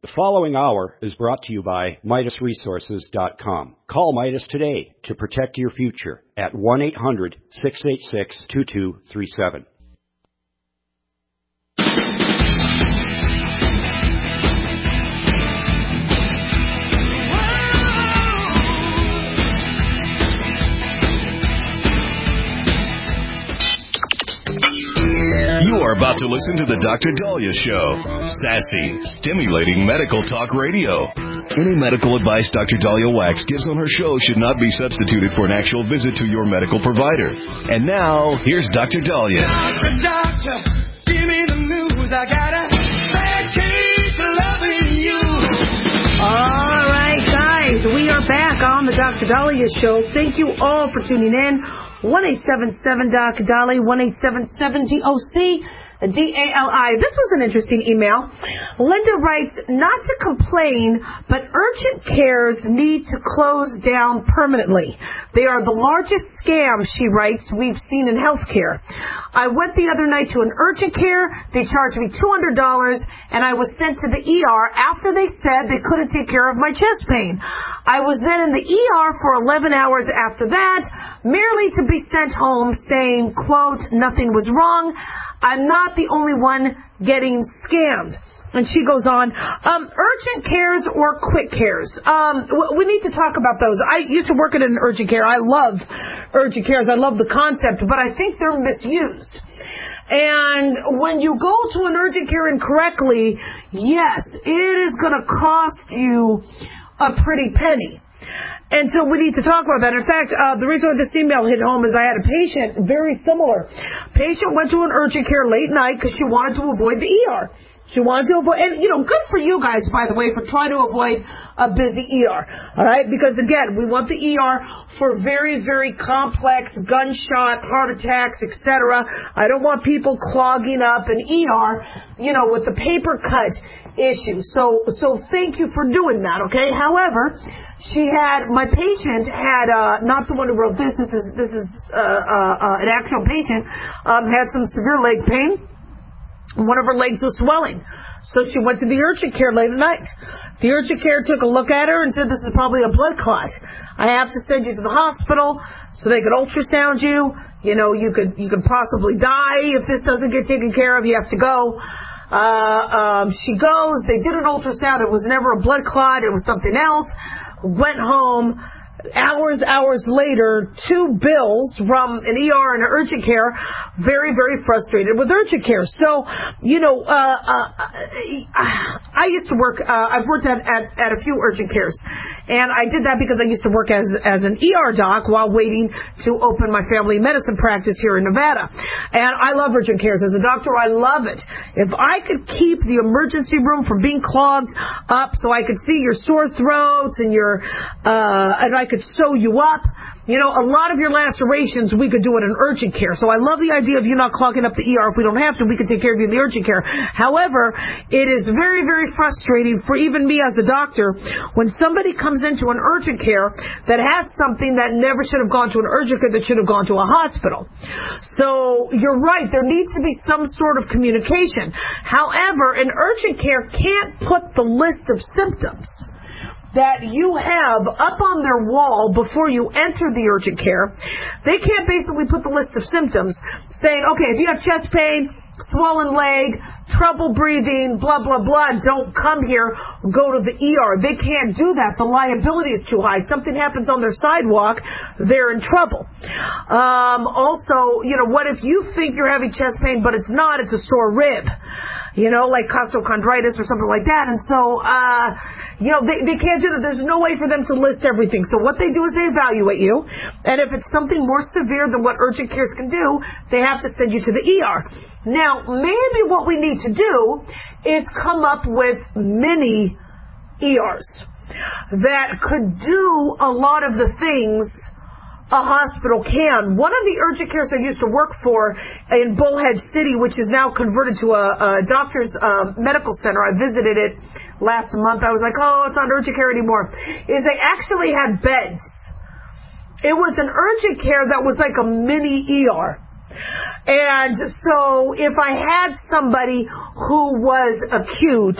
The following hour is brought to you by MidasResources.com. Call Midas today to protect your future at 1-800-686-2237. You are about to listen to the Dr. Daliah Show. Sassy, stimulating medical talk radio. Any medical advice Dr. Daliah Wax gives on her show should not be substituted for an actual visit to your medical provider. And now, here's Dr. Daliah. Doctor, give me the news. I got a bad case of loving you. All right, guys, we are back on the Dr. Daliah Show. Thank you all for tuning in. 1-877-DOC-DALI, 1-877-DOC. DALI. This was an interesting email. Linda writes, not to complain, but urgent cares need to close down permanently. They are the largest scam, she writes, we've seen in healthcare. I went the other night to an urgent care. They charged me $200, and I was sent to the ER after they said they couldn't take care of my chest pain. I was then in the ER for 11 hours after that, merely to be sent home saying, quote, nothing was wrong. I'm not the only one getting scammed. And she goes on, urgent cares or quick cares. We need to talk about those. I used to work at an urgent care. I love urgent cares. I love the concept, but I think they're misused. And when you go to an urgent care incorrectly, yes, it is going to cost you a pretty penny. And so we need to talk about that. In fact, the reason why this email hit home is I had a patient very similar. Patient went to an urgent care late night because she wanted to avoid the ER. She wanted to avoid, and good for you guys, by the way, for trying to avoid a busy ER. All right, because again, we want the ER for very, very complex gunshot, heart attacks, etc. I don't want people clogging up an ER, with the paper cut issue. So thank you for doing that. Okay. However, my patient had not the one who wrote this. This is an actual patient had some severe leg pain. One of her legs was swelling. So she went to the urgent care late at night. The urgent care took a look at her and said, this is probably a blood clot. I have to send you to the hospital so they could ultrasound you. You could possibly die if this doesn't get taken care of. You have to go. She goes. They did an ultrasound. It was never a blood clot. It was something else. Went home. Hours later, 2 bills from an ER and an urgent care, very, very frustrated with urgent care. So, I used to work, I've worked at a few urgent cares. And I did that because I used to work as an ER doc while waiting to open my family medicine practice here in Nevada. And I love urgent cares. As a doctor, I love it. If I could keep the emergency room from being clogged up so I could see your sore throats and and I could sew you up. A lot of your lacerations we could do it in urgent care. So I love the idea of you not clogging up the ER. If we don't have to, we can take care of you in the urgent care. However, it is very, very frustrating for even me as a doctor when somebody comes into an urgent care that has something that never should have gone to an urgent care, that should have gone to a hospital. So you're right. There needs to be some sort of communication. However, an urgent care can't put the list of symptoms that you have up on their wall before you enter the urgent care. They can't basically put the list of symptoms saying, okay, if you have chest pain, swollen leg, trouble breathing, blah, blah, blah, don't come here, go to the ER. They can't do that. The liability is too high. Something happens on their sidewalk, they're in trouble. Also, what if you think you're having chest pain, but it's not, it's a sore rib? Like costochondritis or something like that. And so, they can't do that. There's no way for them to list everything. So what they do is they evaluate you. And if it's something more severe than what urgent cares can do, they have to send you to the ER. Now, maybe what we need to do is come up with mini ERs that could do a lot of the things a hospital can. One of the urgent cares I used to work for in Bullhead City, which is now converted to a doctor's medical center, I visited it last month. I was like, oh, it's not urgent care anymore. Is they actually had beds. It was an urgent care that was like a mini ER. And so if I had somebody who was acute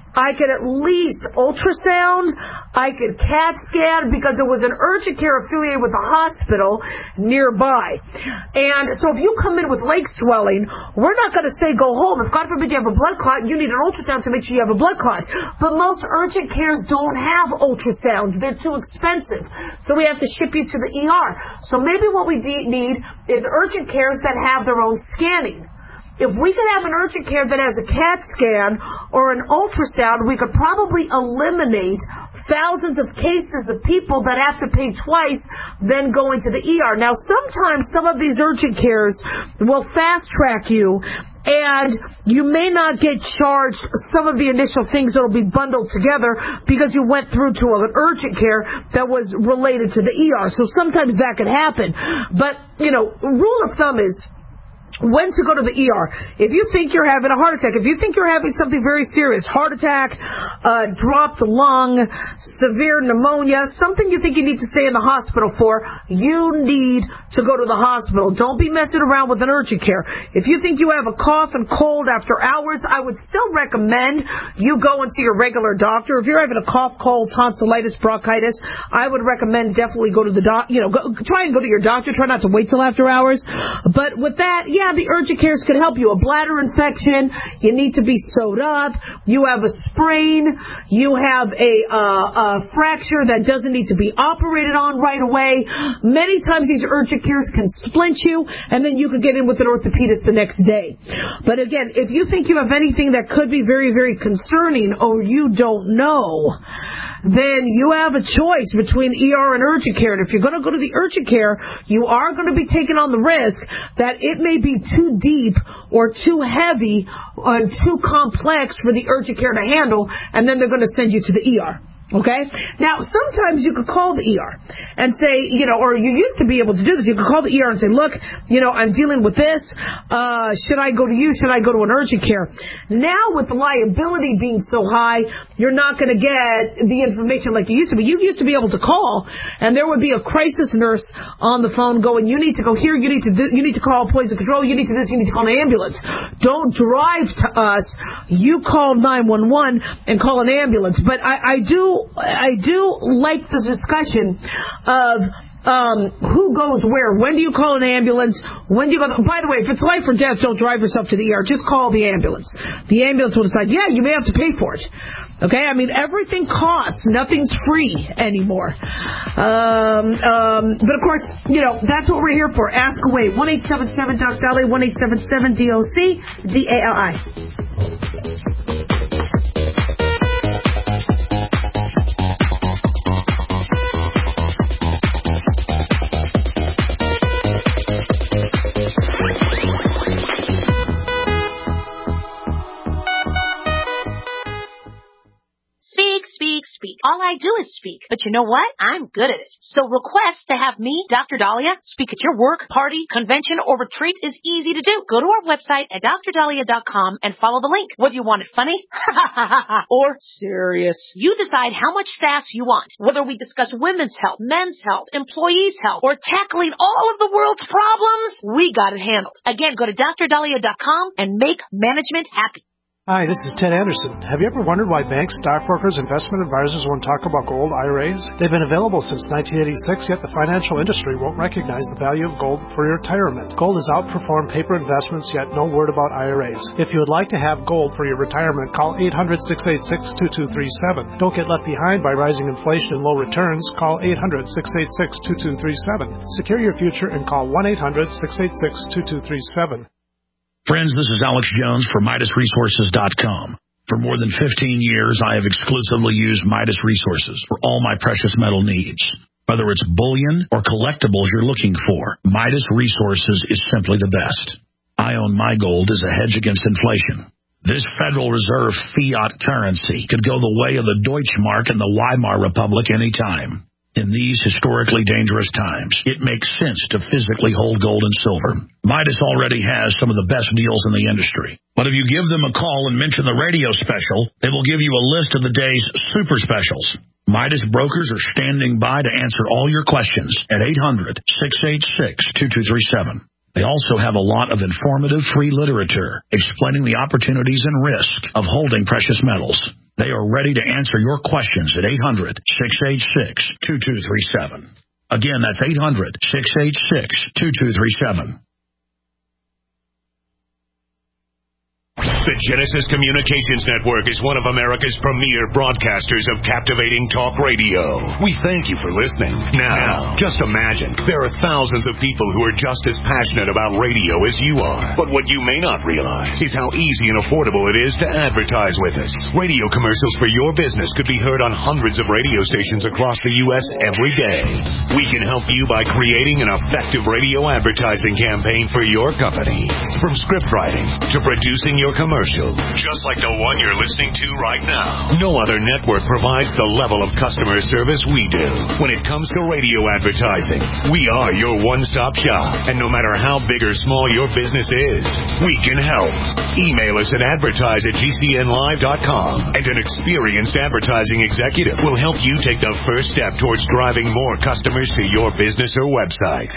I could at least ultrasound, I could CAT scan, because it was an urgent care affiliated with a hospital nearby. And so if you come in with leg swelling, we're not going to say go home. If God forbid you have a blood clot, you need an ultrasound to make sure you have a blood clot. But most urgent cares don't have ultrasounds. They're too expensive. So we have to ship you to the ER. So maybe what we need is urgent cares that have their own scanning. If we could have an urgent care that has a CAT scan or an ultrasound, we could probably eliminate thousands of cases of people that have to pay twice then going to the ER. Now, sometimes some of these urgent cares will fast track you, and you may not get charged some of the initial things that will be bundled together because you went through to an urgent care that was related to the ER. So sometimes that could happen. But, rule of thumb is when to go to the ER. If you think you're having a heart attack, if you think you're having something very serious, heart attack, dropped lung, severe pneumonia, something you think you need to stay in the hospital for, you need to go to the hospital. Don't be messing around with an urgent care. If you think you have a cough and cold after hours, I would still recommend you go and see your regular doctor. If you're having a cough, cold, tonsillitis, bronchitis, I would recommend definitely go to the try and go to your doctor. Try not to wait till after hours. But with that, the urgent cares could help you. A bladder infection, you need to be sewed up, you have a sprain, you have a fracture that doesn't need to be operated on right away. Many times these urgent cares can splint you, and then you could get in with an orthopedist the next day. But again, if you think you have anything that could be very, very concerning or you don't know, then you have a choice between ER and urgent care. And if you're going to go to the urgent care, you are going to be taking on the risk that it may be too deep or too heavy or too complex for the urgent care to handle, and then they're going to send you to the ER. Okay? Now, sometimes you could call the ER and say, or you used to be able to do this. You could call the ER and say, look, I'm dealing with this. Should I go to you? Should I go to an urgent care? Now, with the liability being so high, you're not going to get the information like you used to be. You used to be able to call, and there would be a crisis nurse on the phone going, you need to go here, you need to call poison control, you need to this, you need to call an ambulance. Don't drive to us. You call 911 and call an ambulance. But I do like the discussion of who goes where. When do you call an ambulance? When do you go? By the way, if it's life or death, don't drive yourself to the ER. Just call the ambulance. The ambulance will decide, you may have to pay for it. Okay? I mean, everything costs. Nothing's free anymore. But of course, that's what we're here for. Ask away. 1-877-DOC-DALI, 1-877-DOC-DALI. Speak. All I do is speak. But you know what? I'm good at it. So request to have me, Dr. Dahlia, speak at your work, party, convention, or retreat is easy to do. Go to our website at drdahlia.com and follow the link. Whether you want it funny or serious, you decide how much sass you want. Whether we discuss women's health, men's health, employees' health, or tackling all of the world's problems, we got it handled. Again, go to drdahlia.com and make management happy. Hi, this is Ted Anderson. Have you ever wondered why banks, stockbrokers, investment advisors won't talk about gold IRAs? They've been available since 1986, yet the financial industry won't recognize the value of gold for your retirement. Gold has outperformed paper investments, yet no word about IRAs. If you would like to have gold for your retirement, call 800-686-2237. Don't get left behind by rising inflation and low returns. Call 800-686-2237. Secure your future and call 1-800-686-2237. Friends, this is Alex Jones for MidasResources.com. For more than 15 years, I have exclusively used Midas Resources for all my precious metal needs. Whether it's bullion or collectibles you're looking for, Midas Resources is simply the best. I own my gold as a hedge against inflation. This Federal Reserve fiat currency could go the way of the Deutschmark and the Weimar Republic anytime. In these historically dangerous times, it makes sense to physically hold gold and silver. Midas already has some of the best deals in the industry. But if you give them a call and mention the radio special, they will give you a list of the day's super specials. Midas brokers are standing by to answer all your questions at 800-686-2237. They also have a lot of informative free literature explaining the opportunities and risk of holding precious metals. They are ready to answer your questions at 800-686-2237. Again, that's 800-686-2237. The Genesis Communications Network is one of America's premier broadcasters of captivating talk radio. We thank you for listening. Now, just imagine, there are thousands of people who are just as passionate about radio as you are. But what you may not realize is how easy and affordable it is to advertise with us. Radio commercials for your business could be heard on hundreds of radio stations across the U.S. every day. We can help you by creating an effective radio advertising campaign for your company. From script writing to producing your commercial, just like the one you're listening to right now. No other network provides the level of customer service we do. When it comes to radio advertising, we are your one-stop shop. And no matter how big or small your business is, we can help. Email us at advertise@gcnlive.com, and an experienced advertising executive will help you take the first step towards driving more customers to your business or website.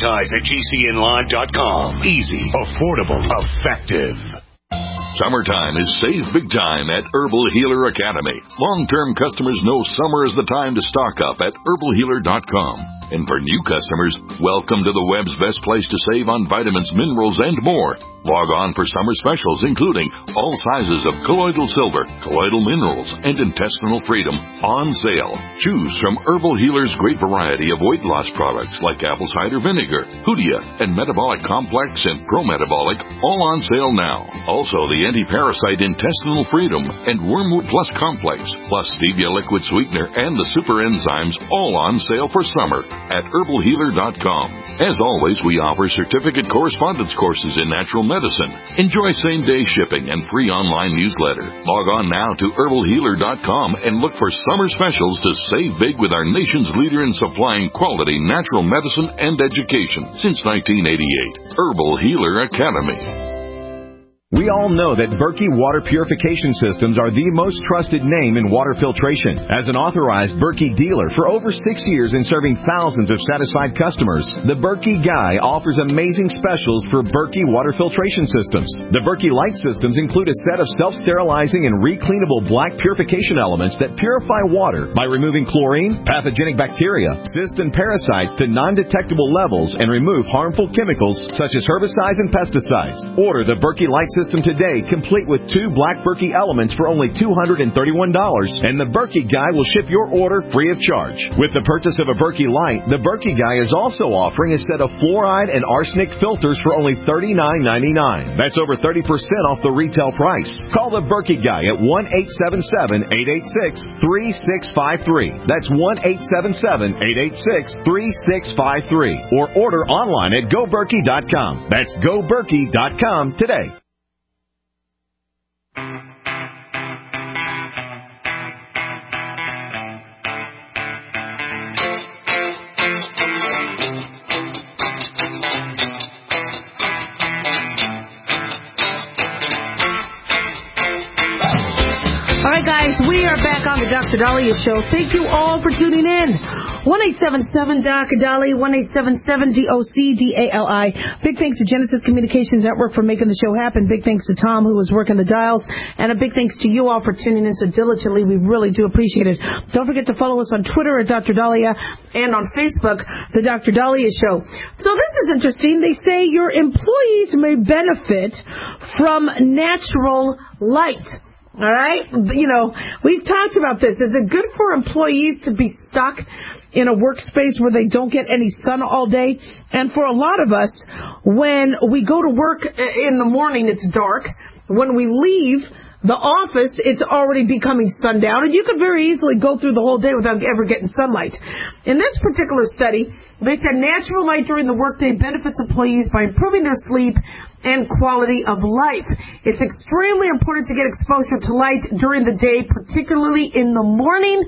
Advertise@gcnlive.com. Easy, affordable, effective. Summertime is save big time at Herbal Healer Academy. Long-term customers know summer is the time to stock up at herbalhealer.com. And for new customers, welcome to the web's best place to save on vitamins, minerals, and more. Log on for summer specials, including all sizes of colloidal silver, colloidal minerals, and intestinal freedom on sale. Choose from Herbal Healer's great variety of weight loss products like apple cider vinegar, Hoodia, and Metabolic Complex and Pro-Metabolic, all on sale now. Also, the anti-parasite intestinal freedom and Wormwood Plus Complex, plus stevia liquid sweetener and the super enzymes, all on sale for summer at herbalhealer.com. As always, we offer certificate correspondence courses in natural medicine. Enjoy same-day shipping and free online newsletter. Log on now to herbalhealer.com and look for summer specials to save big with our nation's leader in supplying quality natural medicine and education since 1988. Herbal Healer Academy. We all know that Berkey Water Purification Systems are the most trusted name in water filtration. As an authorized Berkey dealer for over 6 years and serving thousands of satisfied customers, the Berkey Guy offers amazing specials for Berkey water filtration systems. The Berkey Light systems include a set of self-sterilizing and recleanable black purification elements that purify water by removing chlorine, pathogenic bacteria, cysts, and parasites to non-detectable levels and remove harmful chemicals such as herbicides and pesticides. Order the Berkey Light system today, complete with 2 black Berkey elements for only $231, and the Berkey Guy will ship your order free of charge. With the purchase of a Berkey Light, the Berkey Guy is also offering a set of fluoride and arsenic filters for only $39.99. That's over 30% off the retail price. Call the Berkey Guy at 1-877-886-3653. That's 1-877-886-3653. Or order online at GoBerkey.com. That's GoBerkey.com today. Guys, we are back on the Dr. Daliah Show. Thank you all for tuning in. 1-877-DOC-DALI, 1-877-DOC-DALI. Big thanks to Genesis Communications Network for making the show happen. Big thanks to Tom, who was working the dials. And a big thanks to you all for tuning in so diligently. We really do appreciate it. Don't forget to follow us on Twitter at Dr. Daliah and on Facebook, The Dr. Daliah Show. So this is interesting. They say your employees may benefit from natural light. All right? You know, we've talked about this. Is it good for employees to be stuck in a workspace where they don't get any sun all day? And for a lot of us, when we go to work in the morning, it's dark. When we leave the office, it's already becoming sundown, and you could very easily go through the whole day without ever getting sunlight. In this particular study, they said natural light during the workday benefits employees by improving their sleep and quality of life. It's extremely important to get exposure to light during the day, particularly in the morning.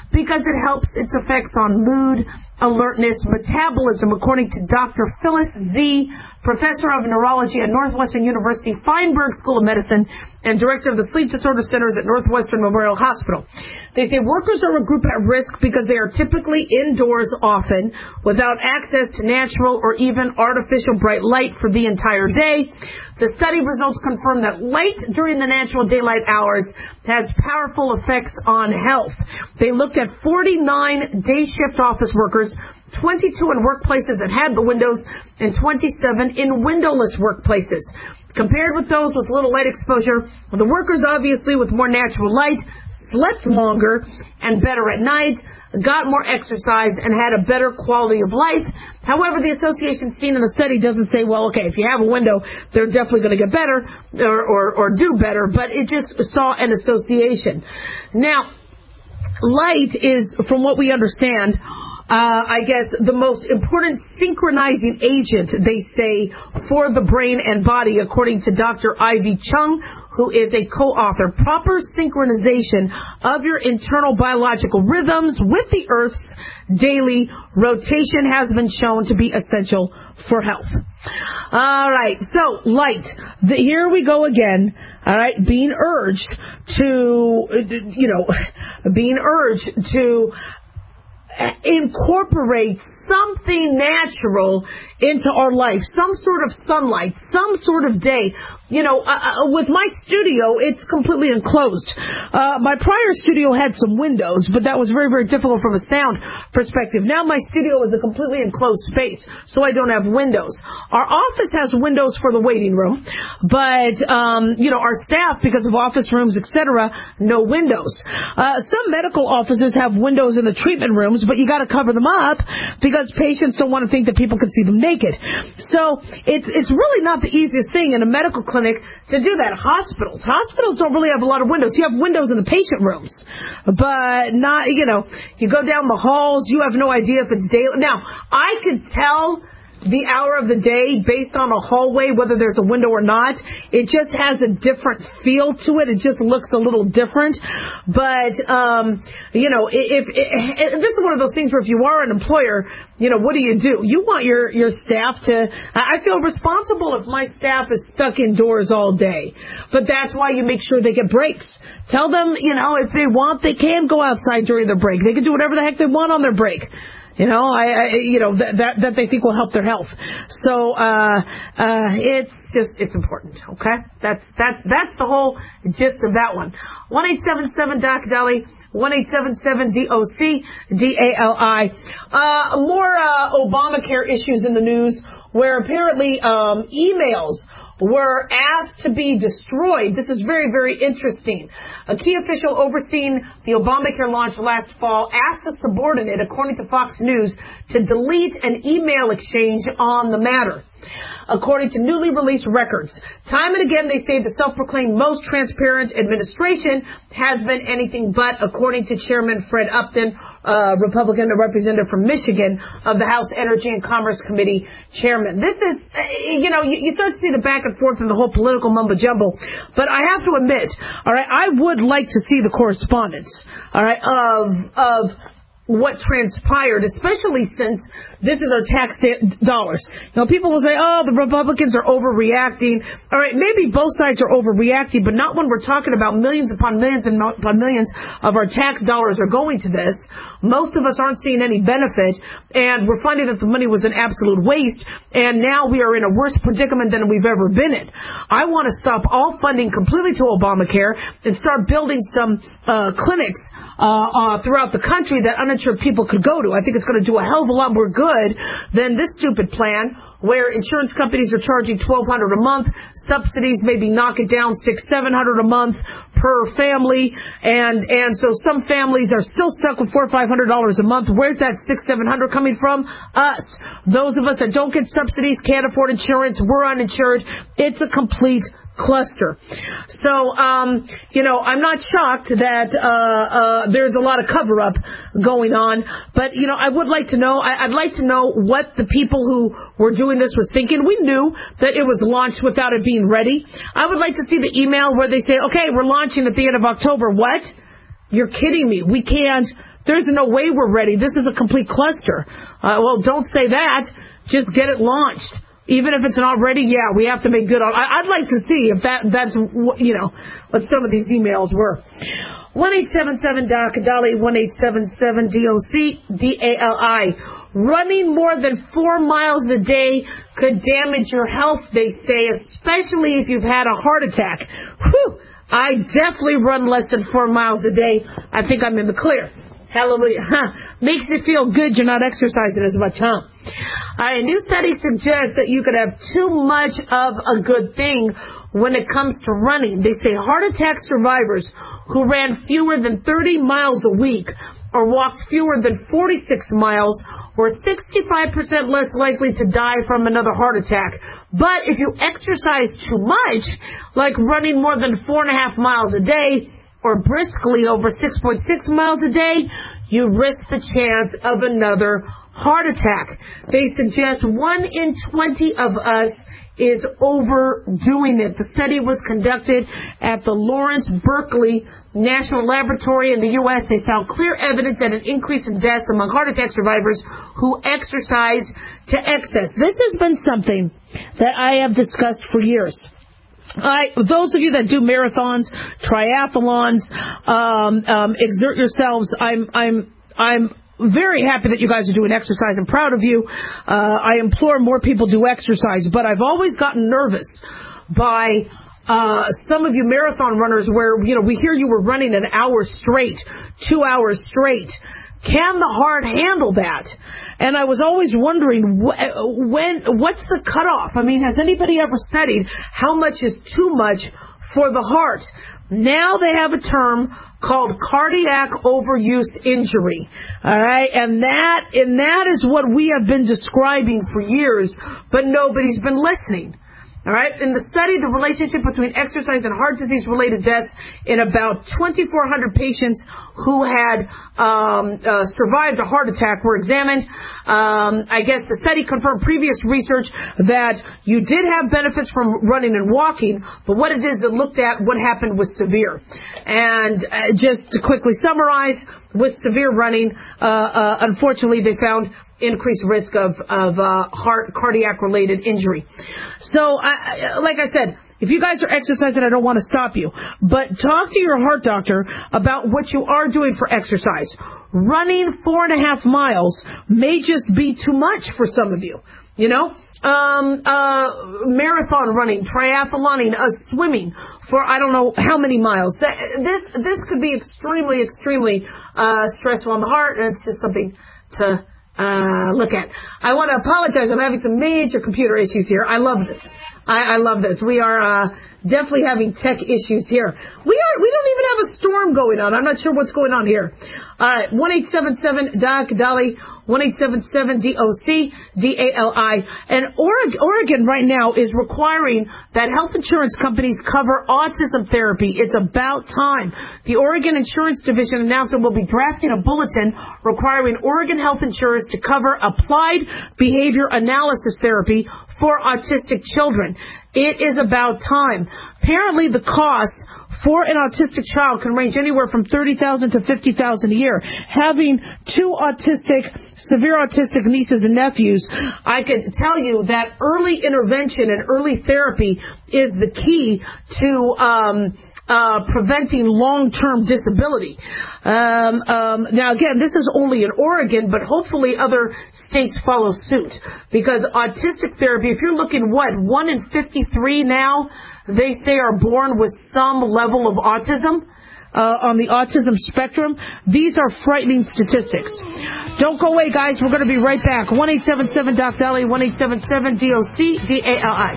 because it helps its effects on mood, alertness, metabolism, according to Dr. Phyllis Z., professor of neurology at Northwestern University Feinberg School of Medicine and director of the Sleep Disorder Centers at Northwestern Memorial Hospital. They say workers are a group at risk because they are typically indoors often without access to natural or even artificial bright light for the entire day. The study results confirm that light during the natural daylight hours has powerful effects on health. They looked at 49 day shift office workers, 22 in workplaces that had the windows, and 27 in windowless workplaces. Compared with those with little light exposure, the workers obviously with more natural light slept longer and better at night, got more exercise, and had a better quality of life. However, the association seen in the study doesn't say, well, okay, if you have a window, they're definitely going to get better or do better, but it just saw an association. Now, light is, from what we understand, I guess the most important synchronizing agent, they say, for the brain and body, according to Dr. Ivy Chung, who is a co-author. Proper synchronization of your internal biological rhythms with the Earth's daily rotation has been shown to be essential for health. All right, so light. Here we go again. All right, being urged to incorporate something natural into our life, some sort of sunlight, some sort of day. With my studio, it's completely enclosed. My prior studio had some windows, but that was very, very difficult from a sound perspective. Now my studio is a completely enclosed space, so I don't have windows. Our office has windows for the waiting room, but, our staff, because of office rooms, etc., no windows. Some medical offices have windows in the treatment rooms, but you got to cover them up because patients don't want to think that people can see them naked. So it's really not the easiest thing in a medical clinic to do that. Hospitals don't really have a lot of windows. You have windows in the patient rooms, but not, you go down the halls, you have no idea if it's daylight. Now, I could tell the hour of the day based on a hallway, whether there's a window or not. It just has a different feel to it. It just looks a little different. But, if this is one of those things where if you are an employer, what do? You want your staff to, I feel responsible if my staff is stuck indoors all day. But that's why you make sure they get breaks. Tell them, if they want, they can go outside during their break. They can do whatever the heck they want on their break. That they think will help their health. So, it's important, okay? That's the whole gist of that one. 1-877-DOC-DALI, 1-877-DOC-DALI. More Obamacare issues in the news where apparently emails were asked to be destroyed. This is very, very interesting. A key official overseeing the Obamacare launch last fall asked a subordinate, according to Fox News, to delete an email exchange on the matter. According to newly released records, time and again they say the self-proclaimed most transparent administration has been anything but, according to Chairman Fred Upton, Republican representative from Michigan of the House Energy and Commerce Committee chairman. This is, you start to see the back and forth and the whole political mumbo-jumbo. But I have to admit, all right, I would like to see the correspondence, all right, of what transpired, especially since this is our tax dollars. People will say, oh, the Republicans are overreacting. All right, maybe both sides are overreacting, but not when we're talking about millions upon millions and upon millions of our tax dollars are going to this. Most of us aren't seeing any benefit, and we're finding that the money was an absolute waste, and now we are in a worse predicament than we've ever been in. I want to stop all funding completely to Obamacare and start building some clinics throughout the country that uninsured people could go to. I think it's going to do a hell of a lot more good than this stupid plan where insurance companies are charging $1,200 a month, subsidies maybe knock it down $600-700 a month per family, and so some families are still stuck with $400-500 a month. Where's that $600-700 coming from? Us. Those of us that don't get subsidies, can't afford insurance, we're uninsured. It's a complete cluster. So, I'm not shocked that there's a lot of cover-up going on, but, I would like to know, I'd like to know what the people who were doing this was thinking. We knew that it was launched without it being ready. I would like to see the email where they say, okay, we're launching at the end of October. What? You're kidding me. We can't. There's no way we're ready. This is a complete cluster. Well, don't say that. Just get it launched. Even if it's not ready, yeah, we have to make good on. I'd like to see if that's what some of these emails were. 1-877-DOC-DALI, 1-877-DOC-DALI. Running more than 4 miles a day could damage your health, they say, especially if you've had a heart attack. Whew! I definitely run less than 4 miles a day. I think I'm in the clear. Hallelujah. Makes you feel good you're not exercising as much, huh? A new study suggests that you could have too much of a good thing when it comes to running. They say heart attack survivors who ran fewer than 30 miles a week or walked fewer than 46 miles were 65% less likely to die from another heart attack. But if you exercise too much, like running more than 4.5 miles a day, or briskly over 6.6 miles a day, you risk the chance of another heart attack. They suggest 1 in 20 of us is overdoing it. The study was conducted at the Lawrence Berkeley National Laboratory in the U.S. They found clear evidence that an increase in deaths among heart attack survivors who exercise to excess. This has been something that I have discussed for years. Those of you that do marathons, triathlons, exert yourselves, I'm very happy that you guys are doing exercise. I'm proud of you. I implore more people do exercise, but I've always gotten nervous by some of you marathon runners where, we hear you were running an hour straight, 2 hours straight. Can the heart handle that? And I was always wondering, what's the cutoff? I mean, has anybody ever studied how much is too much for the heart? Now they have a term called cardiac overuse injury. All right? And that is what we have been describing for years, but nobody's been listening. All right. In the study, the relationship between exercise and heart disease-related deaths in about 2,400 patients who had survived a heart attack were examined. I guess the study confirmed previous research that you did have benefits from running and walking, but what it is, it looked at what happened with severe. And just to quickly summarize, with severe running, unfortunately, they found increased risk of cardiac-related injury. So, like I said, if you guys are exercising, I don't want to stop you. But talk to your heart doctor about what you are doing for exercise. Running 4.5 miles may just be too much for some of you. Marathon running, triathloning, swimming for I don't know how many miles. This could be extremely, extremely stressful on the heart, and it's just something to look at. I want to apologize. I'm having some major computer issues here. I love this. I love this. We are definitely having tech issues here. We don't even have a storm going on. I'm not sure what's going on here. All right, 1-877-DOC-DALI, 1-877-DOC-DALI. And Oregon right now is requiring that health insurance companies cover autism therapy. It's about time. The Oregon Insurance Division announced it will be drafting a bulletin requiring Oregon health insurers to cover applied behavior analysis therapy for autistic children. It is about time. Apparently, the cost for an autistic child can range anywhere from $30,000 to $50,000 a year. Having 2 severe autistic nieces and nephews, I can tell you that early intervention and early therapy is the key to preventing long-term disability. Now, again, this is only in Oregon, but hopefully other states follow suit. Because autistic therapy, if you're looking, 1 in 53 now, they say are born with some level of autism. On the autism spectrum, these are frightening statistics. Don't go away, guys. We're going to be right back. 1-877-DOC-DALI, 1-877-DOC-DALI.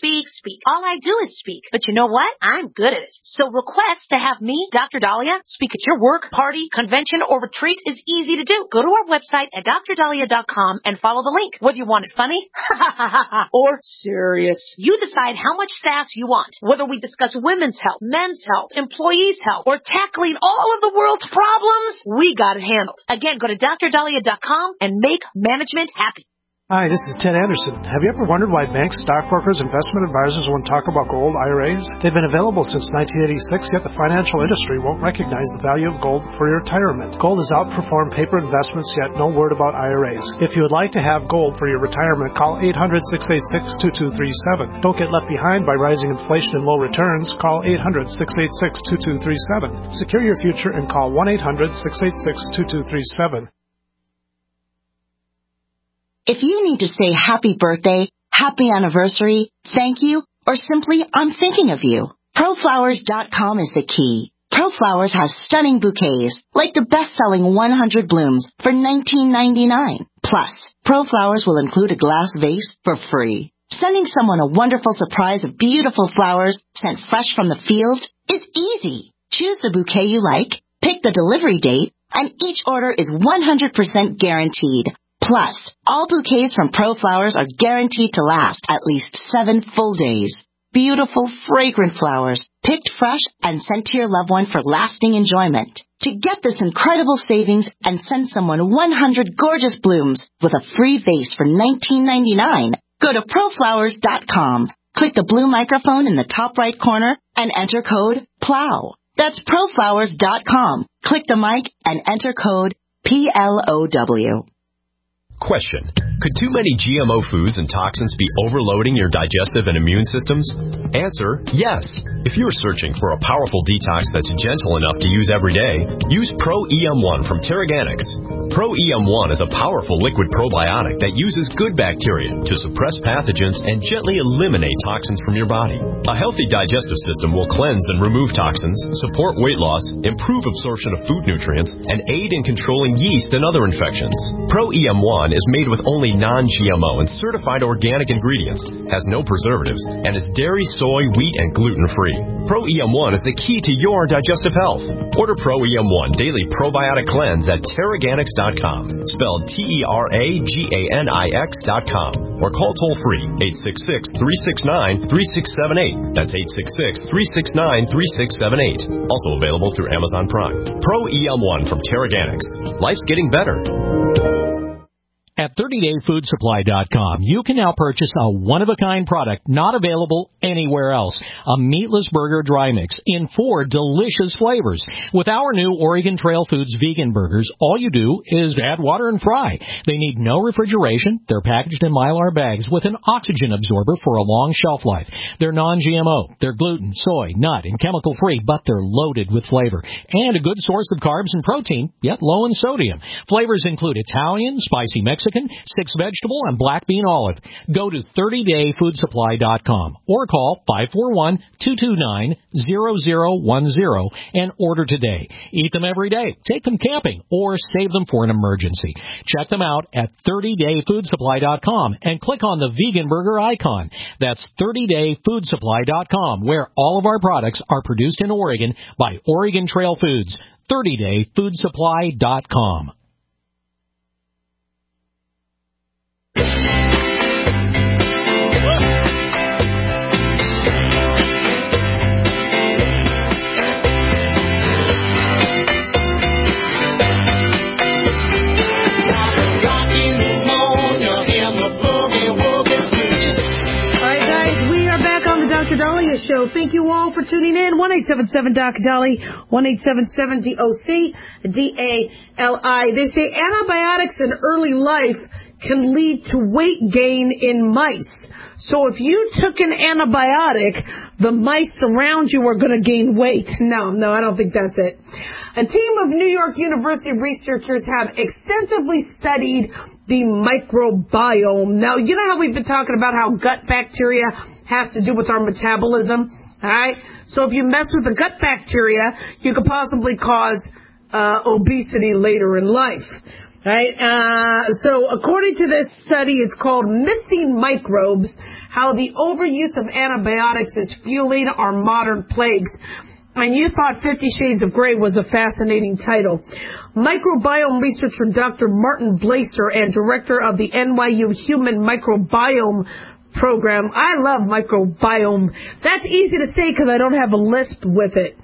speak. All I do is speak. But you know what? I'm good at it. So request to have me, Dr. Dahlia, speak at your work, party, convention, or retreat is easy to do. Go to our website at drdahlia.com and follow the link. Whether you want it funny or serious, you decide how much sass you want. Whether we discuss women's health, men's health, employees' health, or tackling all of the world's problems, we got it handled. Again, go to drdahlia.com and make management happy. Hi, this is Ted Anderson. Have you ever wondered why banks, stockbrokers, investment advisors won't talk about gold IRAs? They've been available since 1986, yet the financial industry won't recognize the value of gold for your retirement. Gold has outperformed paper investments, yet no word about IRAs. If you would like to have gold for your retirement, call 800-686-2237. Don't get left behind by rising inflation and low returns. Call 800-686-2237. Secure your future and call 1-800-686-2237. If you need to say happy birthday, happy anniversary, thank you, or simply I'm thinking of you, ProFlowers.com is the key. ProFlowers has stunning bouquets, like the best-selling 100 blooms for $19.99. Plus, ProFlowers will include a glass vase for free. Sending someone a wonderful surprise of beautiful flowers sent fresh from the field is easy. Choose the bouquet you like, pick the delivery date, and each order is 100% guaranteed. Plus, all bouquets from ProFlowers are guaranteed to last at least 7 full days. Beautiful, fragrant flowers, picked fresh and sent to your loved one for lasting enjoyment. To get this incredible savings and send someone 100 gorgeous blooms with a free vase for $19.99, go to ProFlowers.com. Click the blue microphone in the top right corner and enter code PLOW. That's ProFlowers.com. Click the mic and enter code PLOW. Question. Could too many GMO foods and toxins be overloading your digestive and immune systems? Answer, yes. If you're searching for a powerful detox that's gentle enough to use every day, use Pro-EM1 from Teraganix. Pro-EM1 is a powerful liquid probiotic that uses good bacteria to suppress pathogens and gently eliminate toxins from your body. A healthy digestive system will cleanse and remove toxins, support weight loss, improve absorption of food nutrients, and aid in controlling yeast and other infections. Pro-EM1 is made with only non-GMO and certified organic ingredients, has no preservatives, and is dairy, soy, wheat, and gluten-free. Pro-EM1 is the key to your digestive health. Order Pro-EM1 Daily Probiotic Cleanse at Teraganix.com, spelled Teraganix.com, or call toll-free 866-369-3678. That's 866-369-3678. Also available through Amazon Prime. Pro-EM1 from Teraganix. Life's getting better. At 30dayfoodsupply.com, you can now purchase a one-of-a-kind product not available anywhere else. A meatless burger dry mix in 4 delicious flavors. With our new Oregon Trail Foods vegan burgers, all you do is add water and fry. They need no refrigeration. They're packaged in Mylar bags with an oxygen absorber for a long shelf life. They're non-GMO. They're gluten, soy, nut, and chemical-free, but they're loaded with flavor. And a good source of carbs and protein, yet low in sodium. Flavors include Italian, spicy Mexican, 6 vegetable, and black bean olive. Go to 30dayfoodsupply.com or call 541-229-0010 and order today. Eat them every day, take them camping, or save them for an emergency. Check them out at 30dayfoodsupply.com and click on the vegan burger icon. That's 30dayfoodsupply.com, where all of our products are produced in Oregon by Oregon Trail Foods. 30dayfoodsupply.com. Dr. Dahlia Show. Thank you all for tuning in. 1-877-DOC-DOLLY, 1-877-DOC-DALI. They say antibiotics in early life can lead to weight gain in mice. So if you took an antibiotic, the mice around you are going to gain weight. No, I don't think that's it. A team of New York University researchers have extensively studied the microbiome. Now, you know how we've been talking about how gut bacteria has to do with our metabolism, all right? So if you mess with the gut bacteria, you could possibly cause obesity later in life. Right? So according to this study, it's called Missing Microbes, How the Overuse of Antibiotics is Fueling Our Modern Plagues. And you thought 50 Shades of Grey was a fascinating title. Microbiome researcher Dr. Martin Blaser and director of the NYU Human Microbiome Program. I love microbiome. That's easy to say because I don't have a lisp with it.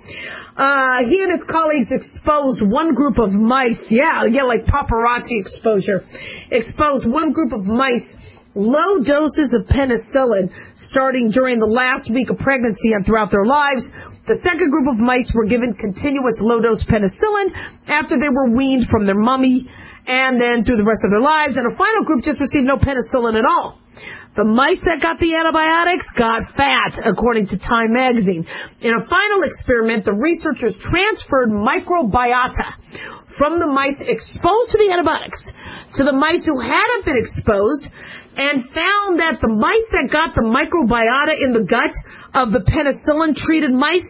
He and his colleagues exposed one group of mice. Yeah, like paparazzi exposure. Exposed one group of mice low doses of penicillin starting during the last week of pregnancy and throughout their lives. The second group of mice were given continuous low-dose penicillin after they were weaned from their mummy and then through the rest of their lives. And a final group just received no penicillin at all. The mice that got the antibiotics got fat, according to Time magazine. In a final experiment, the researchers transferred microbiota from the mice exposed to the antibiotics to the mice who hadn't been exposed, and found that the mice that got the microbiota in the gut of the penicillin-treated mice,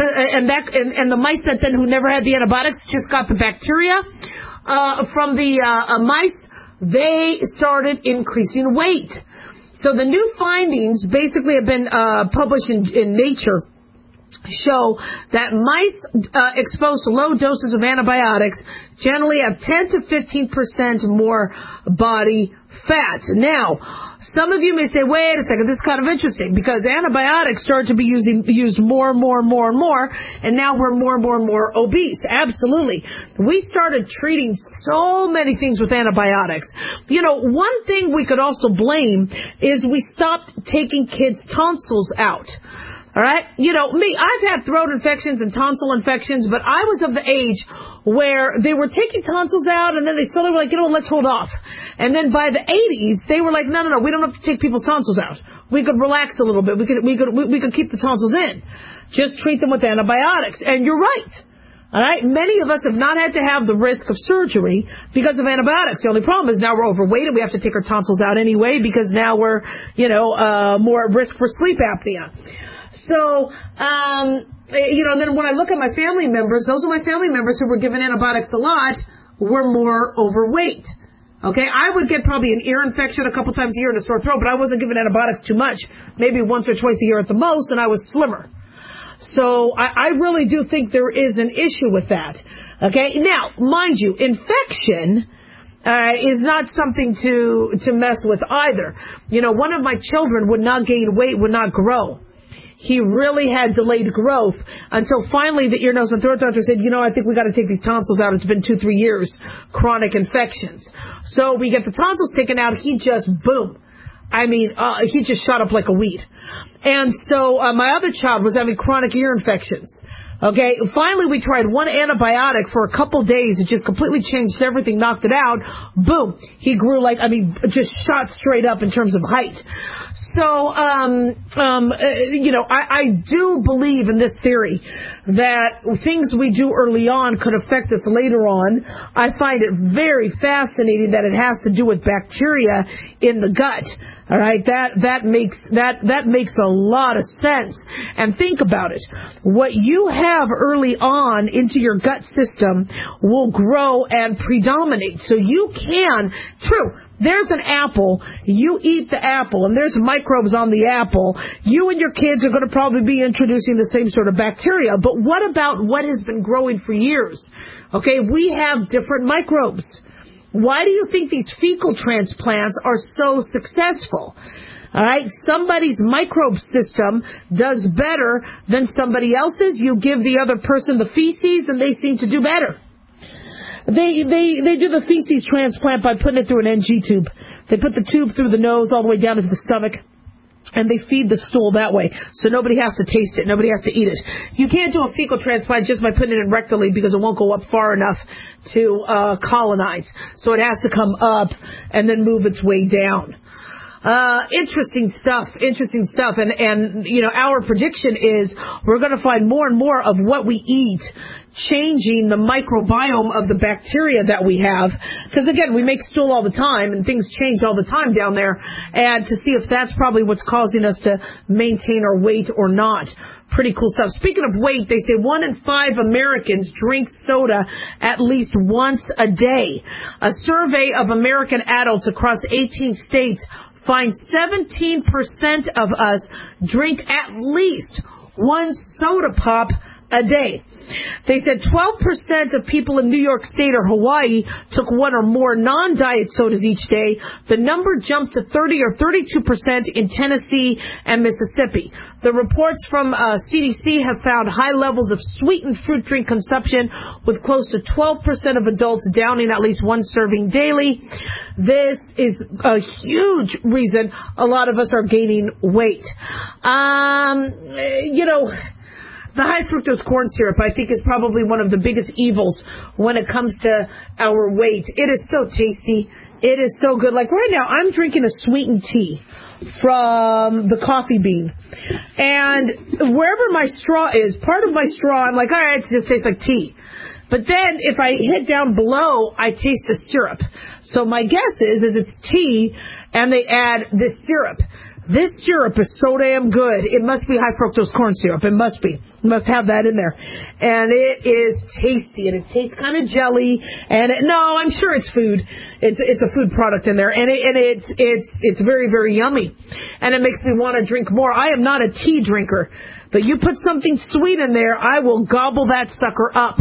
and the mice that then who never had the antibiotics just got the bacteria from the mice, they started increasing weight. So the new findings basically have been published in Nature, show that mice exposed to low doses of antibiotics generally have 10 to 15% more body fat. Now, some of you may say, wait a second, this is kind of interesting because antibiotics started to be used more and more, and now we're more and more obese. Absolutely. We started treating so many things with antibiotics. You know, one thing we could also blame is we stopped taking kids' tonsils out. All right? You know, me, I've had throat infections and tonsil infections, but I was of the age where they were taking tonsils out and then they suddenly were like, let's hold off. And then by the 80s, they were like, no, we don't have to take people's tonsils out. We could relax a little bit. We could keep the tonsils in. Just treat them with antibiotics. And you're right. All right? Many of us have not had to have the risk of surgery because of antibiotics. The only problem is now we're overweight and we have to take our tonsils out anyway because now we're, more at risk for sleep apnea. So, and then when I look at my family members, those are my family members who were given antibiotics a lot, were more overweight. Okay, I would get probably an ear infection a couple times a year and a sore throat, but I wasn't given antibiotics too much, maybe once or twice a year at the most, and I was slimmer. So I really do think there is an issue with that. Okay, now, mind you, infection is not something to mess with either. One of my children would not gain weight, would not grow. He really had delayed growth until finally the ear, nose, and throat doctor said, I think we got to take these tonsils out. It's been 2-3 years, chronic infections. So we get the tonsils taken out. He just, boom. He just shot up like a weed. And so my other child was having chronic ear infections. Okay, finally we tried one antibiotic for a couple days. It just completely changed everything, knocked it out. Boom. He grew just shot straight up in terms of height. So, I do believe in this theory that things we do early on could affect us later on. I find it very fascinating that it has to do with bacteria in the gut. All right, that makes a lot of sense. And think about it. What you have early on into your gut system will grow and predominate. So you can, there's an apple, you eat the apple, and there's microbes on the apple. You and your kids are going to probably be introducing the same sort of bacteria. But what about what has been growing for years? Okay, we have different microbes. Why do you think these fecal transplants are so successful? All right, somebody's microbe system does better than somebody else's. You give the other person the feces, and they seem to do better. They do the feces transplant by putting it through an NG tube. They put the tube through the nose all the way down into the stomach, and they feed the stool that way, so nobody has to taste it, nobody has to eat it. You can't do a fecal transplant just by putting it in rectally because it won't go up far enough to colonize. So it has to come up and then move its way down. Interesting stuff. And, you know, our prediction is we're going to find more and more of what we eat changing the microbiome of the bacteria that we have. Because, again, we make stool all the time, and things change all the time down there. And to see if that's probably what's causing us to maintain our weight or not. Pretty cool stuff. Speaking of weight, they say 1 in 5 Americans drink soda at least once a day. A survey of American adults across 18 states finds 17% of us drink at least one soda pop a day. They said 12% of people in New York State or Hawaii took one or more non-diet sodas each day. The number jumped to 30 or 32% in Tennessee and Mississippi. The reports from CDC have found high levels of sweetened fruit drink consumption, with close to 12% of adults downing at least one serving daily. This is a huge reason a lot of us are gaining weight. You know, the high fructose corn syrup, I think, is probably one of the biggest evils when it comes to our weight. It is so tasty. It is so good. Like right now, I'm drinking a sweetened tea from the coffee bean. And wherever my straw is, part of my straw, I'm like, all right, it just tastes like tea. But then if I hit down below, I taste the syrup. So my guess is it's tea, and they add this syrup. This syrup is so damn good. It must be high fructose corn syrup. It must be. You must have that in there. And it is tasty, and it tastes kind of jelly. And no, I'm sure it's food. It's a food product in there, and it's very, very yummy. And it makes me want to drink more. I am not a tea drinker, but you put something sweet in there, I will gobble that sucker up.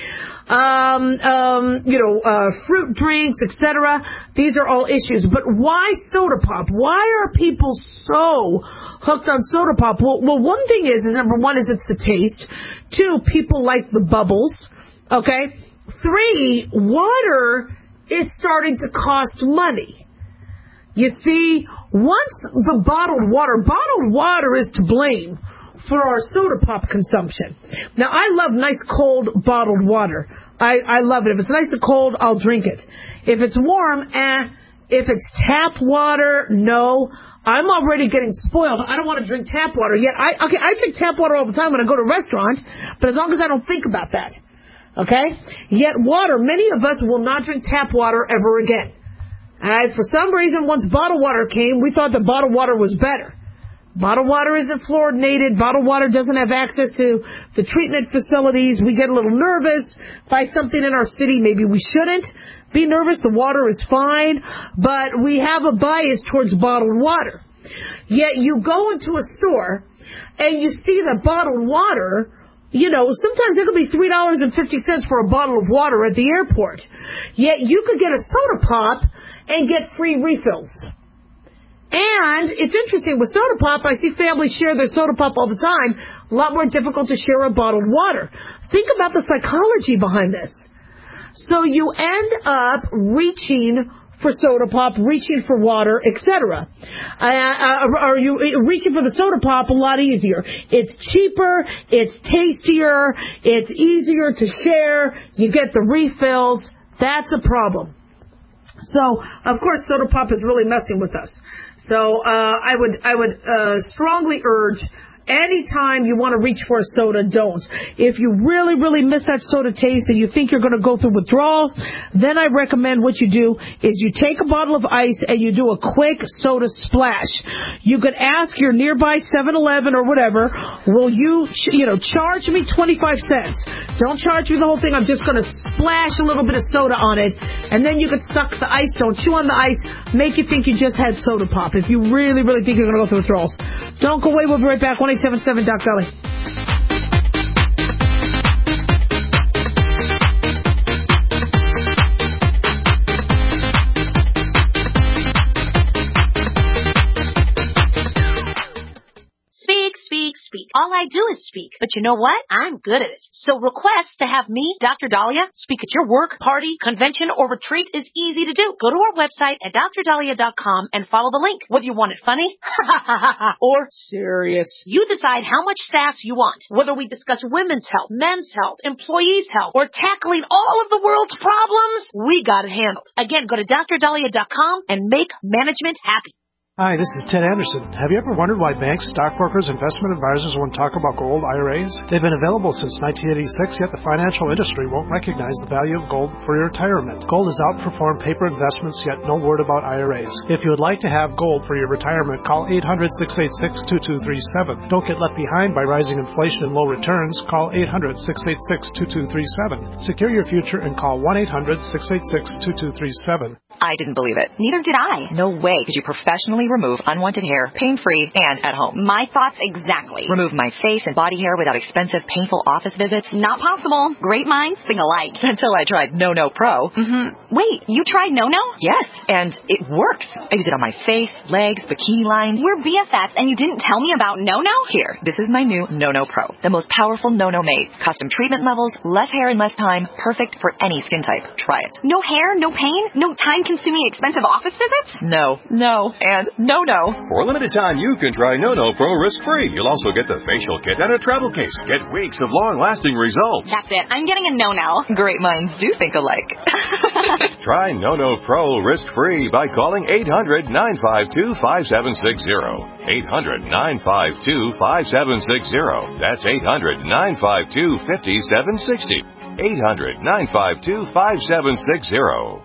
Fruit drinks, etc. These are all issues. But why soda pop? Why are people so hooked on soda pop? Well, one thing is number one is it's the taste. 2, people like the bubbles. Okay. 3, water is starting to cost money. You see, once the bottled water is to blame for our soda pop consumption. Now, I love nice cold bottled water. I love it. If it's nice and cold, I'll drink it. If it's warm, If it's tap water, no. I'm already getting spoiled. I don't want to drink tap water yet. I drink tap water all the time when I go to a restaurant, but as long as I don't think about that. Okay? Yet water, many of us will not drink tap water ever again. For some reason, once bottled water came, we thought that bottled water was better. Bottled water isn't fluoridated. Bottled water doesn't have access to the treatment facilities. We get a little nervous by something in our city. Maybe we shouldn't be nervous. The water is fine. But we have a bias towards bottled water. Yet you go into a store and you see that bottled water, sometimes it could be $3.50 for a bottle of water at the airport. Yet you could get a soda pop and get free refills. And it's interesting, with soda pop, I see families share their soda pop all the time. A lot more difficult to share a bottled water. Think about the psychology behind this. So you end up reaching for soda pop, reaching for water, etc. Are you reaching for the soda pop? A lot easier. It's cheaper, it's tastier, it's easier to share, you get the refills. That's a problem. So, of course, soda pop is really messing with us. So, I would strongly urge, anytime you want to reach for a soda, don't. If you really, really miss that soda taste and you think you're going to go through withdrawals, then I recommend what you do is you take a bottle of ice and you do a quick soda splash. You could ask your nearby 7-Eleven or whatever, will you, charge me 25 cents? Don't charge me the whole thing. I'm just going to splash a little bit of soda on it, and then you could suck the ice. Don't chew on the ice. Make you think you just had soda pop if you really, really think you're going to go through withdrawals. Don't go away. We'll be right back. 1-877 Doc Dolly. Speak. All I do is speak. But you know what? I'm good at it. So request to have me, Dr. Dahlia, speak at your work, party, convention, or retreat is easy to do. Go to our website at drdahlia.com and follow the link. Whether you want it funny or serious, you decide how much sass you want. Whether we discuss women's health, men's health, employees' health, or tackling all of the world's problems, we got it handled. Again, go to drdahlia.com and make management happy. Hi, this is Ted Anderson. Have you ever wondered why banks, stockbrokers, investment advisors won't talk about gold IRAs? They've been available since 1986, yet the financial industry won't recognize the value of gold for your retirement. Gold has outperformed paper investments, yet no word about IRAs. If you would like to have gold for your retirement, call 800-686-2237. Don't get left behind by rising inflation and low returns. Call 800-686-2237. Secure your future and call 1-800-686-2237. I didn't believe it. Neither did I. No way could you professionally remove unwanted hair, pain-free, and at home. My thoughts exactly. Remove my face and body hair without expensive, painful office visits? Not possible. Great minds think alike. Until I tried No Pro. Wait, you tried No? Yes, and it works. I use it on my face, legs, bikini lines. We're BFFs, and you didn't tell me about No? Here, this is my new No Pro. The most powerful No made. Custom treatment levels, less hair in less time, perfect for any skin type. Try it. No hair, no pain, no time-consuming expensive office visits? No, and no. For a limited time, you can try No Pro risk-free. You'll also get the facial kit and a travel case. Get weeks of long-lasting results. That's it. I'm getting a No. Great minds do think alike. Try No Pro risk-free by calling 800-952-5760. 800-952-5760. That's 800-952-5760. 800-952-5760.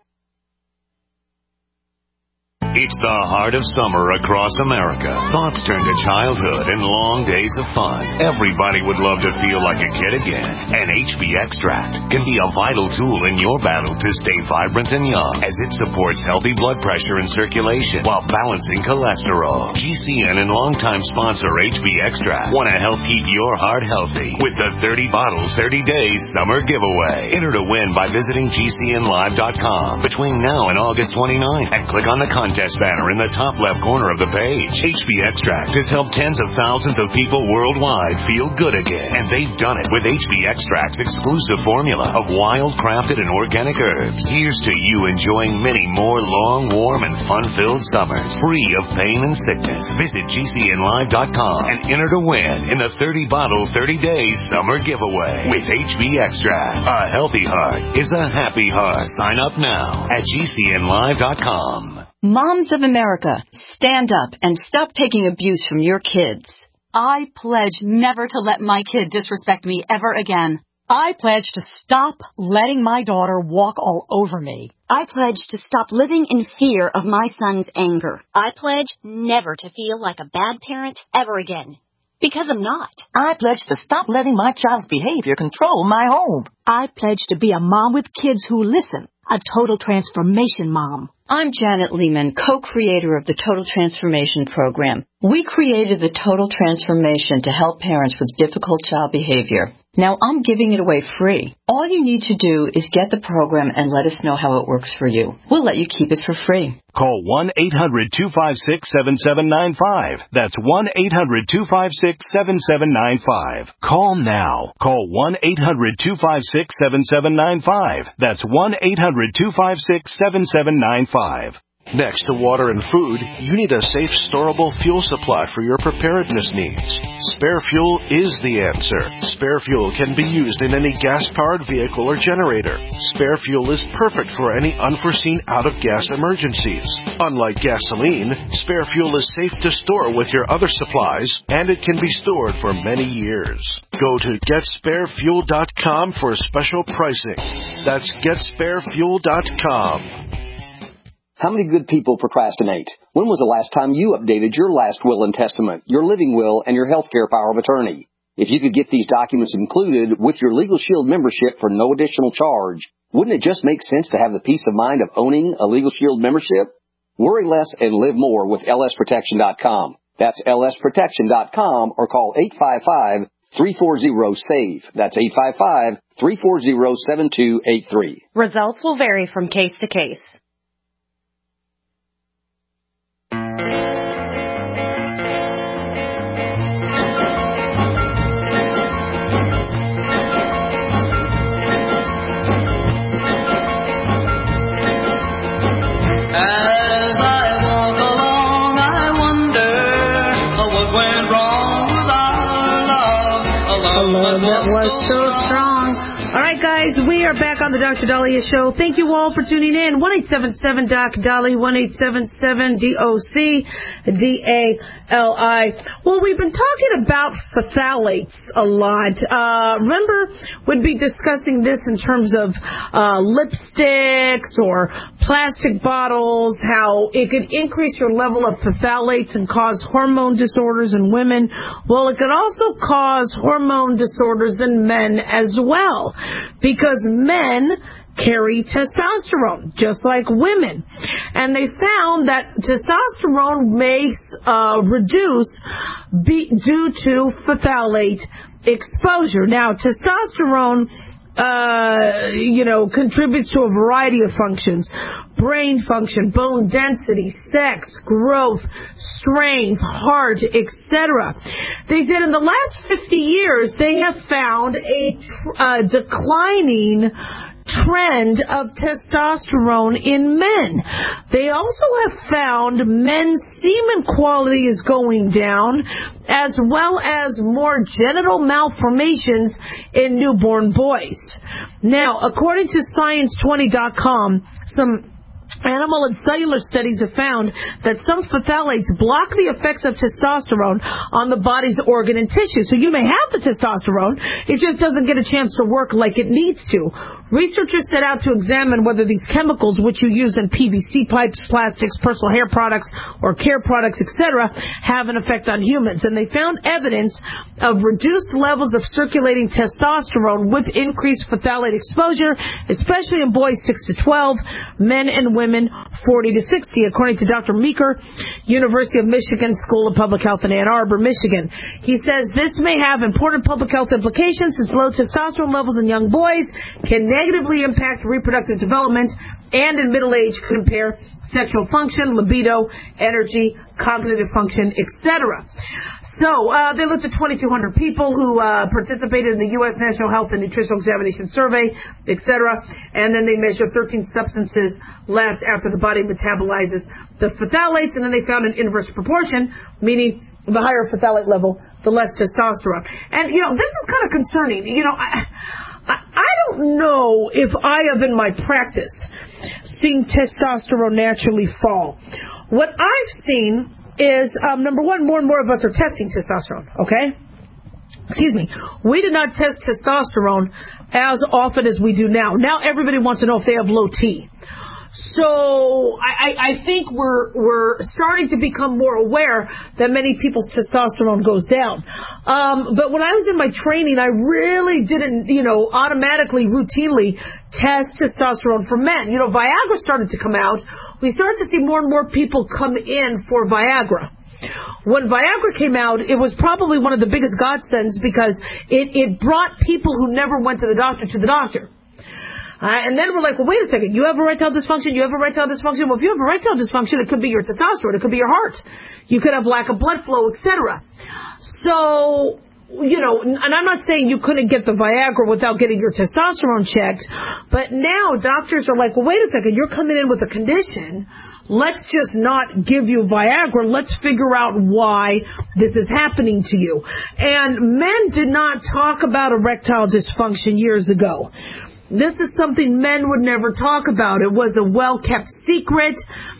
It's the heart of summer across America. Thoughts turn to childhood and long days of fun. Everybody would love to feel like a kid again. And HB Extract can be a vital tool in your battle to stay vibrant and young, as it supports healthy blood pressure and circulation while balancing cholesterol. GCN and longtime sponsor HB Extract want to help keep your heart healthy with the 30 bottles, 30 days summer giveaway. Enter to win by visiting GCNlive.com between now and August 29th and click on the contest banner in the top left corner of the page. HB Extract has helped tens of thousands of people worldwide feel good again, and they've done it with HB Extract's exclusive formula of wild, crafted, and organic herbs. Here's to you enjoying many more long, warm, and fun-filled summers, free of pain and sickness. Visit GCNlive.com and enter to win in the 30-bottle, 30-day summer giveaway with HB Extract. A healthy heart is a happy heart. Sign up now at GCNlive.com. Moms of America, stand up and stop taking abuse from your kids. I pledge never to let my kid disrespect me ever again. I pledge to stop letting my daughter walk all over me. I pledge to stop living in fear of my son's anger. I pledge never to feel like a bad parent ever again. Because I'm not. I pledge to stop letting my child's behavior control my home. I pledge to be a mom with kids who listen. A total transformation mom. I'm Janet Lehman, co-creator of the Total Transformation Program. We created the Total Transformation to help parents with difficult child behavior. Now I'm giving it away free. All you need to do is get the program and let us know how it works for you. We'll let you keep it for free. Call 1-800-256-7795. That's 1-800-256-7795. Call now. Call 1-800-256-7795. That's 1-800-256-7795. Next to water and food, you need a safe, storable fuel supply for your preparedness needs. Spare Fuel is the answer. Spare Fuel can be used in any gas-powered vehicle or generator. Spare Fuel is perfect for any unforeseen out-of-gas emergencies. Unlike gasoline, Spare Fuel is safe to store with your other supplies, and it can be stored for many years. Go to GetSpareFuel.com for special pricing. That's GetSpareFuel.com. How many good people procrastinate? When was the last time you updated your last will and testament, your living will, and your healthcare power of attorney? If you could get these documents included with your Legal Shield membership for no additional charge, wouldn't it just make sense to have the peace of mind of owning a Legal Shield membership? Worry less and live more with lsprotection.com. That's lsprotection.com or call 855-340-SAVE. That's 855-340-7283. Results will vary from case to case. That was so strong. All right, guys, we are back on the Dr. Daliah Show. Thank you all for tuning in. 1-877-DOC-DALI, 1-877-DOC-DALI. Well, we've been talking about phthalates a lot. Remember, we'd be discussing this in terms of lipsticks or plastic bottles, how it could increase your level of phthalates and cause hormone disorders in women. Well, it could also cause hormone disorders in men as well, because men carry testosterone, just like women. And they found that testosterone makes reduce due to phthalate exposure. Now, testosterone contributes to a variety of functions: brain function, bone density, sex, growth, strength, heart, etc. They said in the last 50 years, they have found a declining trend of testosterone in men. They also have found men's semen quality is going down, as well as more genital malformations in newborn boys. Now, according to Science20.com, some animal and cellular studies have found that some phthalates block the effects of testosterone on the body's organ and tissue. So you may have the testosterone, it just doesn't get a chance to work like it needs to. Researchers set out to examine whether these chemicals, which you use in PVC pipes, plastics, personal hair products, or care products, etc., have an effect on humans. And they found evidence of reduced levels of circulating testosterone with increased phthalate exposure, especially in boys 6 to 12, men and women 40 to 60, according to Dr. Meeker, University of Michigan School of Public Health in Ann Arbor, Michigan. He says this may have important public health implications, since low testosterone levels in young boys can negatively impact reproductive development, and in middle age could impair sexual function, libido, energy, cognitive function, etc. So they looked at 2,200 people who participated in the U.S. National Health and Nutritional Examination Survey, etc., and then they measured 13 substances left after the body metabolizes the phthalates, and then they found an inverse proportion, meaning the higher phthalate level, the less testosterone. And, this is kind of concerning. I don't know if I have in my practice seen testosterone naturally fall. What I've seen is, number one, more and more of us are testing testosterone, okay? Excuse me. We did not test testosterone as often as we do now. Now everybody wants to know if they have low T. So I think we're starting to become more aware that many people's testosterone goes down. But when I was in my training, I really didn't, automatically, routinely test testosterone for men. Viagra started to come out. We started to see more and more people come in for Viagra. When Viagra came out, it was probably one of the biggest godsends, because it brought people who never went to the doctor to the doctor. And then we're like, well, wait a second, you have erectile dysfunction, you have erectile dysfunction. Well, if you have erectile dysfunction, it could be your testosterone, it could be your heart. You could have lack of blood flow, etc. So, and I'm not saying you couldn't get the Viagra without getting your testosterone checked, but now doctors are like, well, wait a second, you're coming in with a condition. Let's just not give you Viagra. Let's figure out why this is happening to you. And men did not talk about erectile dysfunction years ago. This is something men would never talk about. It was a well-kept secret.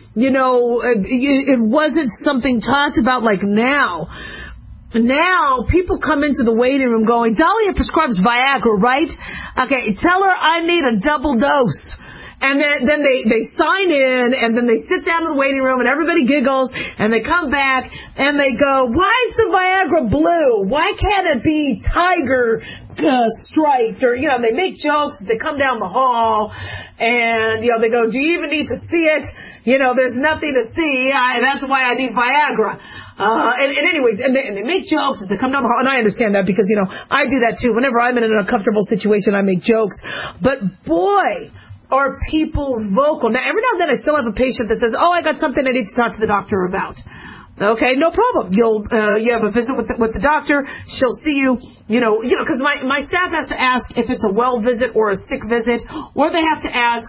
It wasn't something talked about like now. Now, people come into the waiting room going, Daliah prescribes Viagra, right? Okay, tell her I need a double dose. And then they sign in, and then they sit down in the waiting room, and everybody giggles, and they come back, and they go, why is the Viagra blue? Why can't it be tiger striped? Or, they make jokes as they come down the hall, and, they go, do you even need to see it? There's nothing to see. That's why I need Viagra. Anyways, they make jokes as they come down the hall, and I understand that because, I do that too. Whenever I'm in an uncomfortable situation, I make jokes. But boy, are people vocal. Now, every now and then I still have a patient that says, I got something I need to talk to the doctor about. Okay, no problem. You have a visit with the doctor. She'll see you, because my staff has to ask if it's a well visit or a sick visit, or they have to ask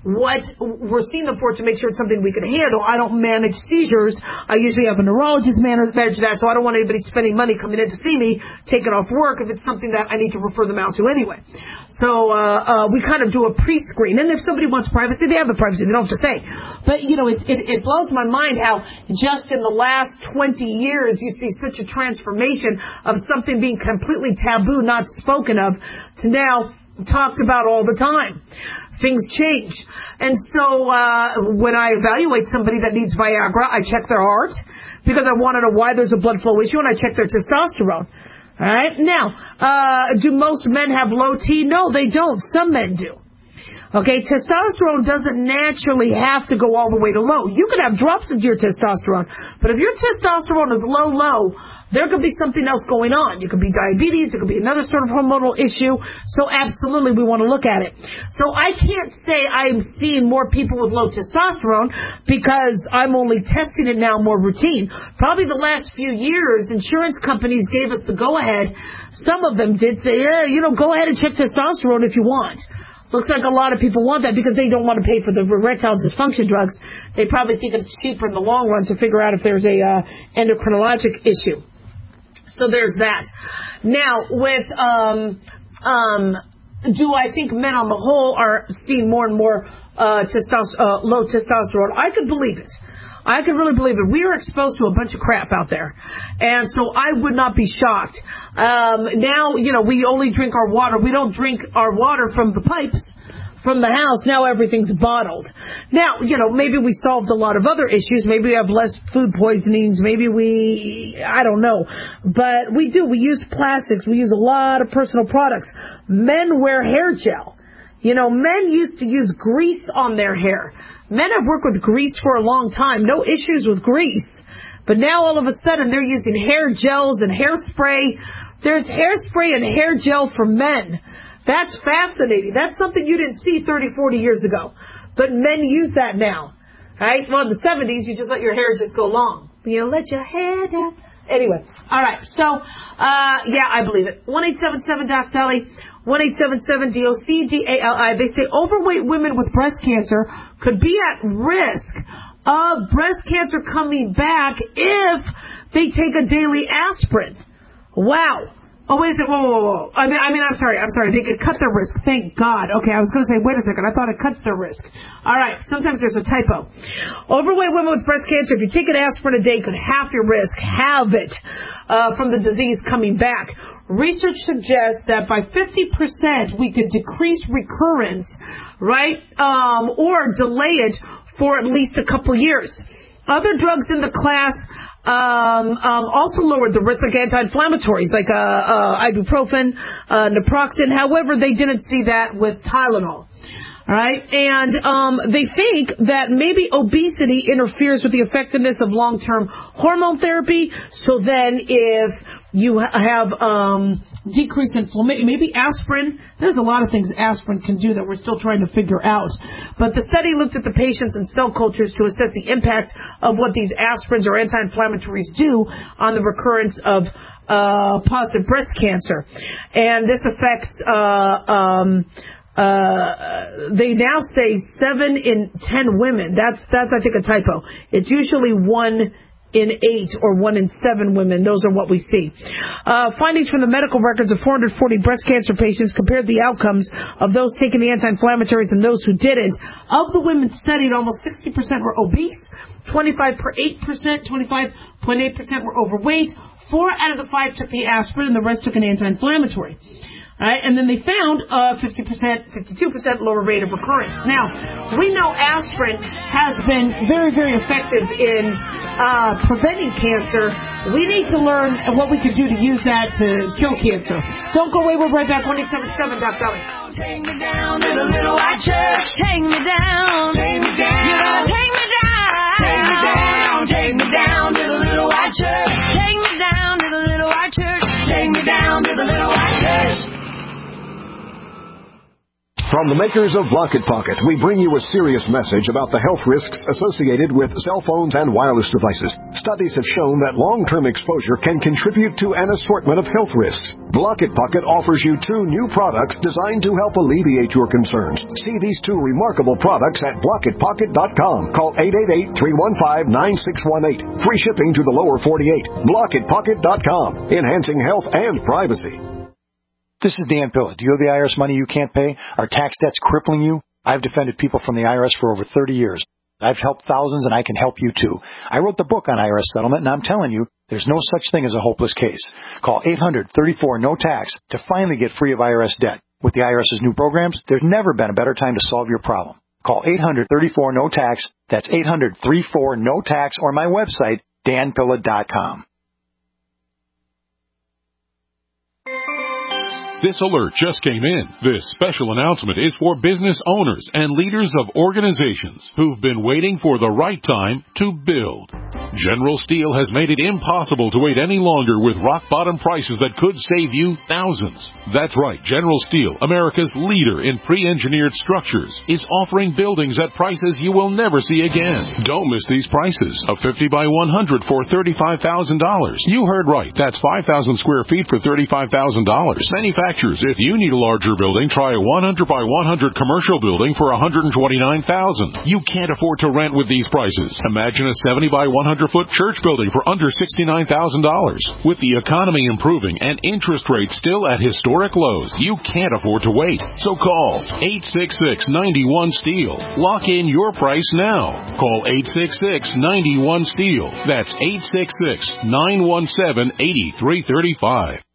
what we're seeing them for to make sure it's something we can handle. I don't manage seizures. I usually have a neurologist manage that, so I don't want anybody spending money coming in to see me, taking off work if it's something that I need to refer them out to anyway. So we kind of do a pre-screen. And if somebody wants privacy, they have the privacy. They don't have to say. But, it blows my mind how just in the last 20 years you see such a transformation of something being completely taboo, not spoken of, to now talked about all the time. Things change. And so when I evaluate somebody that needs Viagra, I check their heart because I want to know why there's a blood flow issue, and I check their testosterone. All right? Now, do most men have low T? No, they don't. Some men do. Okay, testosterone doesn't naturally have to go all the way to low. You could have drops of your testosterone, but if your testosterone is low, there could be something else going on. It could be diabetes, it could be another sort of hormonal issue, so absolutely we want to look at it. So I can't say I'm seeing more people with low testosterone because I'm only testing it now more routine. Probably the last few years, insurance companies gave us the go-ahead. Some of them did say, go ahead and check testosterone if you want. Looks like a lot of people want that because they don't want to pay for the erectile dysfunction drugs. They probably think it's cheaper in the long run to figure out if there's a endocrinologic issue. So there's that. Now, with do I think men on the whole are seeing more and more low testosterone? I could believe it. I could really believe it. We are exposed to a bunch of crap out there. And so I would not be shocked. Now, we only drink our water. We don't drink our water from the pipes, from the house. Now everything's bottled. Now, maybe we solved a lot of other issues. Maybe we have less food poisonings. Maybe I don't know. But we do. We use plastics. We use a lot of personal products. Men wear hair gel. Men used to use grease on their hair. Men have worked with grease for a long time. No issues with grease. But now all of a sudden they're using hair gels and hairspray. There's hairspray and hair gel for men. That's fascinating. That's something you didn't see 30, 40 years ago. But men use that now. Right? Well, in the 70s, you just let your hair just go long. Let your hair down. Anyway. All right. So, I believe it. 1-877-DOC-DOLLY. 1-877-DOC-DALI. They say overweight women with breast cancer could be at risk of breast cancer coming back if they take a daily aspirin. Wow. Oh, wait a second. Whoa. I mean, I'm sorry. They could cut their risk. Thank God. Okay, I was going to say, wait a second. I thought it cuts their risk. All right. Sometimes there's a typo. Overweight women with breast cancer, if you take an aspirin a day, could halve your risk, from the disease coming back. Research suggests that by 50% we could decrease recurrence, right, or delay it for at least a couple years. Other drugs in the class also lowered the risk, like anti-inflammatories, like ibuprofen, naproxen. However, they didn't see that with Tylenol. All right, and they think that maybe obesity interferes with the effectiveness of long-term hormone therapy. So then if you have decreased inflammation, maybe aspirin. There's a lot of things aspirin can do that we're still trying to figure out. But the study looked at the patients and cell cultures to assess the impact of what these aspirins or anti-inflammatories do on the recurrence of positive breast cancer. And this affects they now say 7 in 10 women. That's I think a typo. It's usually 1 in 8 or 1 in 7 women. Those are what we see. Findings from the medical records of 440 breast cancer patients compared the outcomes of those taking the anti-inflammatories and those who didn't. Of the women studied, almost 60% were obese, 25.8% were overweight, 4 out of the 5 took the aspirin, and the rest took an anti-inflammatory. Right? And then they found 52% lower rate of recurrence. Now, we know aspirin has been very, very effective in preventing cancer. We need to learn what we could do to use that to kill cancer. Don't go away. We're right back. 1-877-DOC-DOLLY. Take me down to the little white church. Take me down. Take me down. You're gonna take me down. Take me down. Take me down to the little white church. Take me down to the little white church. Take me down to the little white church. From the makers of Block It Pocket, we bring you a serious message about the health risks associated with cell phones and wireless devices. Studies have shown that long-term exposure can contribute to an assortment of health risks. Block It Pocket offers you 2 new products designed to help alleviate your concerns. See these 2 remarkable products at blockitpocket.com. Call 888-315-9618. Free shipping to the lower 48. Blockitpocket.com. Enhancing health and privacy. This is Dan Pilla. Do you owe the IRS money you can't pay? Are tax debts crippling you? I've defended people from the IRS for over 30 years. I've helped thousands, and I can help you too. I wrote the book on IRS settlement, and I'm telling you, there's no such thing as a hopeless case. Call 800-34-NO-TAX to finally get free of IRS debt. With the IRS's new programs, there's never been a better time to solve your problem. Call 800-34-NO-TAX. That's 800-34-NO-TAX, or my website, danpilla.com. This alert just came in. This special announcement is for business owners and leaders of organizations who've been waiting for the right time to build. General Steel has made it impossible to wait any longer with rock-bottom prices that could save you thousands. That's right. General Steel, America's leader in pre-engineered structures, is offering buildings at prices you will never see again. Don't miss these prices. A 50 by 100 for $35,000. You heard right. That's 5,000 square feet for $35,000. Manufacturers, if you need a larger building, try a 100 by 100 commercial building for $129,000. You can't afford to rent with these prices. Imagine a 70 by 100-foot church building for under $69,000. With the economy improving and interest rates still at historic lows, you can't afford to wait. So call 866-91-STEEL. Lock in your price now. Call 866-91-STEEL. That's 866-917-8335.